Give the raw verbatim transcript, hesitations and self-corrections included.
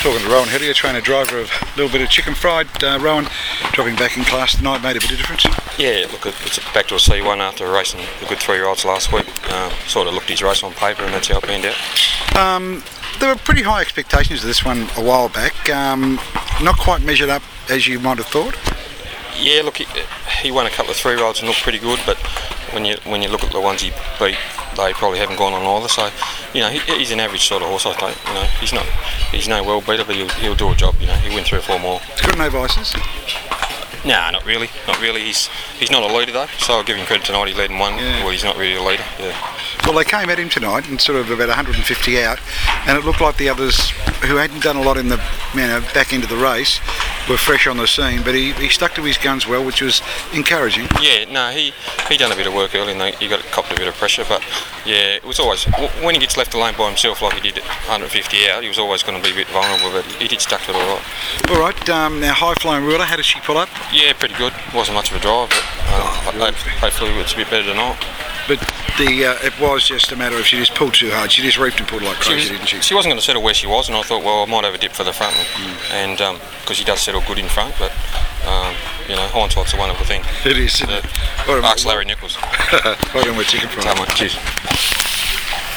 Talking to Rowan Hellier, trainer driver of a little bit of chicken fried. Uh, Rowan, dropping back in class tonight made a bit of difference. Yeah, look, it's back to a C one after racing the good three-year-olds last week. Um, sort of looked his race on paper, and that's how it panned out. Um, there were pretty high expectations of this one a while back. Um, not quite measured up as you might have thought. Yeah, look, he, he won a couple of three-year-olds and looked pretty good, but when you when you look at the ones he beat, they probably haven't gone on either. So, you know, he, he's an average sort of horse. I think. You know, he's not he's no world beater, but he'll, he'll do a job. You know, he'll win three or four more. He's got no vices. Nah, not really, not really. He's he's not a leader though, so I'll give him credit tonight. He led in one. Yeah. Well, he's not really a leader. Yeah. Well, they came at him tonight and sort of about one hundred fifty out, and it looked like the others who hadn't done a lot in the you know, back end of the race were fresh on the scene, but he, he stuck to his guns well, which was encouraging. Yeah, no, he he done a bit of work early, and he got copped a bit of pressure. But yeah, it was always when he gets left alone by himself, like he did at one hundred fifty out, he was always going to be a bit vulnerable. But he did stuck to it all right. All right, um, now high flying ruler, how did she pull up? Yeah, pretty good. Wasn't much of a drive, but um, oh, hopefully it's a bit better tonight. But the uh, it was just a matter of she just pulled too hard. She just reaped and pulled like crazy, she was, didn't she? She wasn't going to settle where she was, and I thought, well, I might have a dip for the front, and because um, he does settle good in front, but um, you know, hindsight's a wonderful thing. It is. Isn't uh, it? Ask Larry Nichols. Well done with chicken fry. Cheers.